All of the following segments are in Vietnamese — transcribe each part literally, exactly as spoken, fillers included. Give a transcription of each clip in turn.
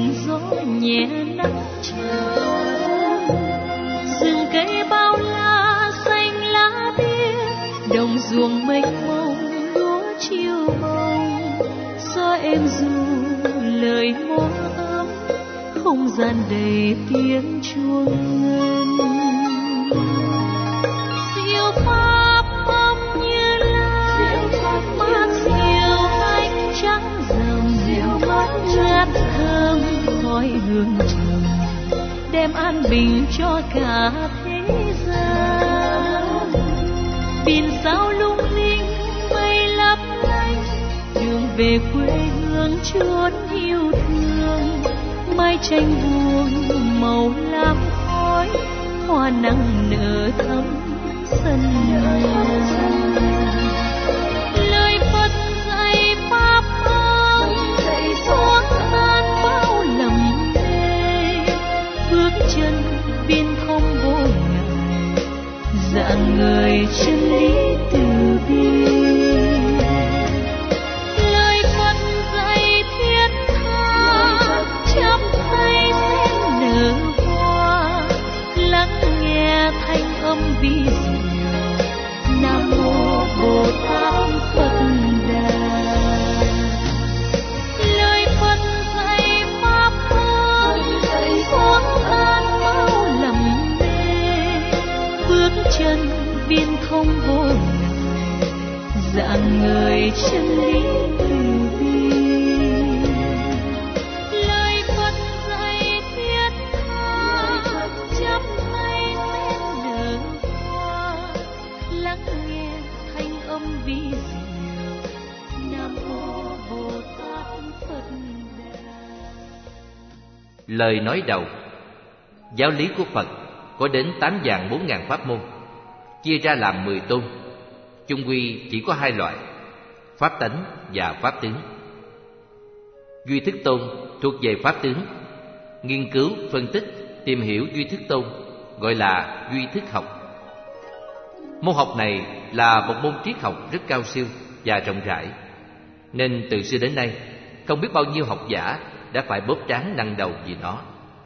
rừng gió nhẹ nắng chiều, rừng cây bao la xanh lá biếc, đồng ruộng mênh mông lúa chiều bông, gió êm ru lời mõ ấm, không gian đầy tiếng chuông ngân. Diệu pháp âm như lai, mát diệu ánh trắng rằm, ngát thơm khói hương trầm, đem an bình cho cả thế gian. Biển sao lung linh mây lấp lánh, đường về quê hương chốn yêu thương. Mái tranh buông màu lam khói, hoa nắng nở thắm sân nhà. Lời Phật dạy pháp ơn, xóa tan bao lầm mê, bước chân biên không vô ngại, dạng người chân lý từ bi. Lời Phật dạy thiết tha, chắp tay sen nở hoa, lắng nghe thanh âm vi diệu. Nam mô Bồ Tát Phật Đà. Lời Phật dạy pháp ơn, xóa tan bao lầm mê, bước chân biên không vô ngại, dạng người chân lý từ bi. Lời Phật dạy thiết tha, chắp tay sen nở hoa, lắng nghe thanh âm vi diệu. Nam mô Bồ Tát Phật Đà. Lời nói đầu. Giáo lý của Phật có đến tám vạn bốn ngàn pháp môn, chia ra làm mười tôn. Chung quy chỉ có hai loại: pháp tánh và pháp tướng. Duy Thức Tôn thuộc về pháp tướng. Nghiên cứu, phân tích, tìm hiểu Duy Thức Tôn gọi là duy thức học. Môn học này là một môn triết học rất cao siêu và rộng rãi, nên từ xưa đến nay không biết bao nhiêu học giả đã phải bóp trán nặng đầu vì nó.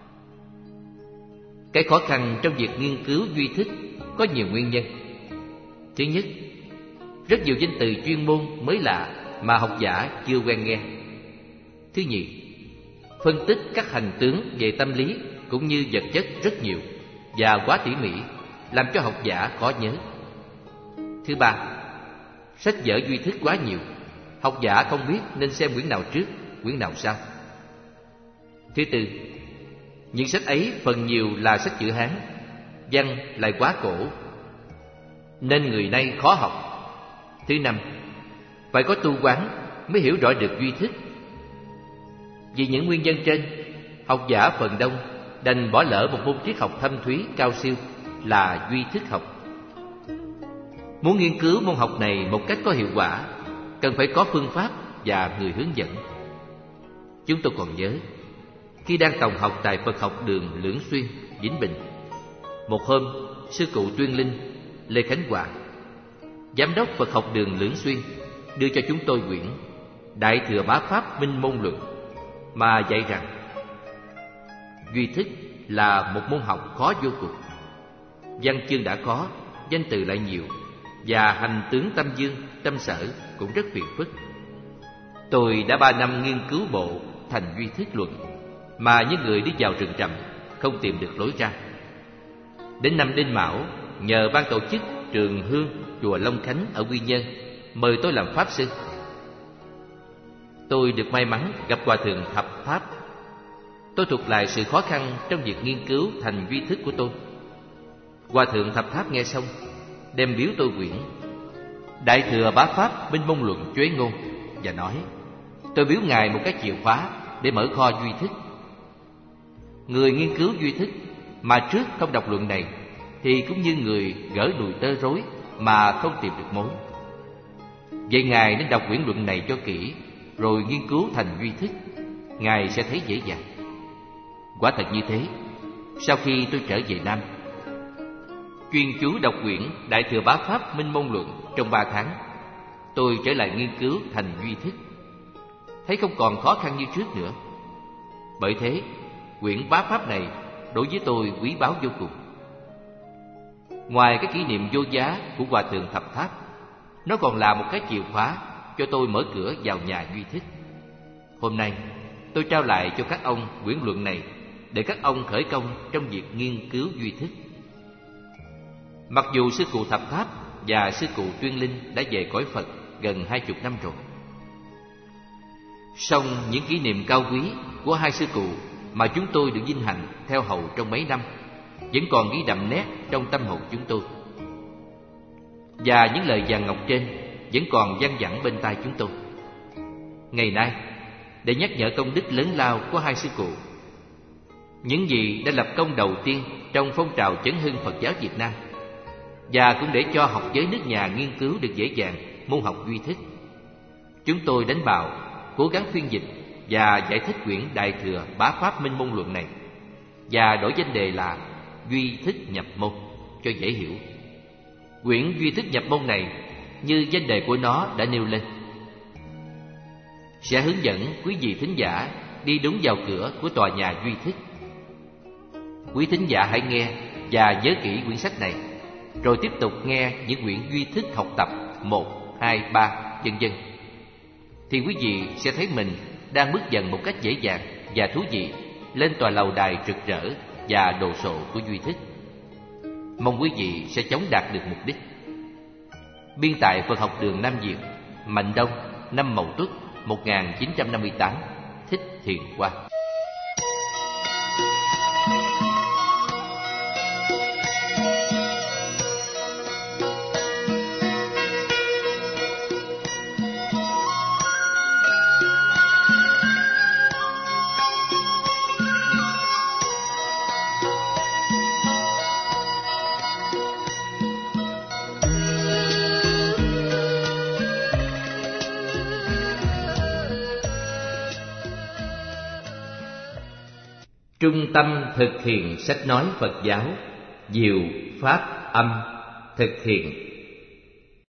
Cái khó khăn trong việc nghiên cứu duy thức có nhiều nguyên nhân. Thứ nhất, rất nhiều danh từ chuyên môn mới lạ mà học giả chưa quen nghe. Thứ nhì, phân tích các hành tướng về tâm lý cũng như vật chất rất nhiều và quá tỉ mỉ, làm cho học giả khó nhớ. Thứ ba, sách vở duy thức quá nhiều, học giả không biết nên xem quyển nào trước, quyển nào sau. Thứ tư, những sách ấy phần nhiều là sách chữ Hán, văn lại quá cổ, nên người nay khó học. Thứ năm, phải có tu quán mới hiểu rõ được duy thức. Vì những nguyên nhân trên, học giả phần đông đành bỏ lỡ một môn triết học thâm thúy cao siêu là duy thức học. Muốn nghiên cứu môn học này một cách có hiệu quả, cần phải có phương pháp và người hướng dẫn. Chúng tôi còn nhớ, khi đang tòng học tại Phật học đường Lưỡng Xuyên, Vĩnh Bình, một hôm, sư cụ Tuyên Linh, Lê Khánh Hòa, giám đốc Phật học đường Lưỡng Xuyên, đưa cho chúng tôi quyển Đại Thừa Bá Pháp Minh Môn Luận, mà dạy rằng duy thức là một môn học khó vô cùng. Văn chương đã khó, danh từ lại nhiều, và hành tướng tâm dương, tâm sở cũng rất phiền phức. Tôi đã ba năm nghiên cứu bộ thành duy thức luận, mà những người đi vào rừng rậm không tìm được lối ra. Đến năm Đinh Mão, nhờ ban tổ chức trường Hương chùa Long Khánh ở Quy Nhơn mời tôi làm pháp sư. Tôi được may mắn gặp Hòa thượng Thập Tháp. Tôi thuật lại sự khó khăn trong việc nghiên cứu thành duy thức của tôi. Hòa thượng Thập Tháp nghe xong, đem biếu tôi quyển Đại Thừa Bá Pháp Minh Môn Luận Chuế Ngôn và nói tôi biếu ngài một cái chìa khóa để mở kho duy thức. Người nghiên cứu duy thức mà trước không đọc luận này thì cũng như người gỡ đùi tơ rối mà không tìm được mối. Vậy ngài nên đọc quyển luận này cho kỹ, rồi nghiên cứu thành duy thức, ngài sẽ thấy dễ dàng. Quả thật như thế. Sau khi tôi trở về Nam, chuyên chú đọc quyển Đại Thừa Bá Pháp Minh Môn Luận trong ba tháng, tôi trở lại nghiên cứu thành duy thức, thấy không còn khó khăn như trước nữa. Bởi thế, quyển bá pháp này đối với tôi quý báu vô cùng. Ngoài cái kỷ niệm vô giá của Hòa Thượng Thập Tháp, nó còn là một cái chìa khóa cho tôi mở cửa vào nhà duy thức. Hôm nay, tôi trao lại cho các ông quyển luận này để các ông khởi công trong việc nghiên cứu duy thức. Mặc dù sư cụ Thập Tháp và sư cụ Tuyên Linh đã về cõi Phật gần hai chục năm rồi, song những kỷ niệm cao quý của hai sư cụ mà chúng tôi được vinh hạnh theo hầu trong mấy năm vẫn còn ghi đậm nét trong tâm hồn chúng tôi. Và những lời vàng ngọc trên vẫn còn văng vẳng bên tai chúng tôi. Ngày nay, để nhắc nhở công đức lớn lao của hai sư cụ, những gì đã lập công đầu tiên trong phong trào chấn hưng Phật giáo Việt Nam, và cũng để cho học giới nước nhà nghiên cứu được dễ dàng môn học duy thức, chúng tôi đánh bạo cố gắng phiên dịch và giải thích quyển Đại Thừa Bá Pháp Minh Môn Luận này, và đổi danh đề là Duy Thức Nhập Môn cho dễ hiểu. Quyển Duy Thức Nhập Môn này, như danh đề của nó đã nêu lên, sẽ hướng dẫn quý vị thính giả đi đúng vào cửa của tòa nhà duy thức. Quý thính giả hãy nghe và nhớ kỹ quyển sách này, rồi tiếp tục nghe những quyển duy thức học tập một, hai, ba, vân vân, thì quý vị sẽ thấy mình đang bước dần một cách dễ dàng và thú vị lên tòa lầu đài rực rỡ và đồ sộ của duy thức. Mong quý vị sẽ chóng đạt được mục đích. Biên tại Phật học đường Nam Việt, Mạnh Đông, năm Mậu Tuất một nghìn chín trăm năm mươi tám. Thích Thiền Quang. Trung tâm thực hiện sách nói Phật giáo, diệu pháp âm thực hiện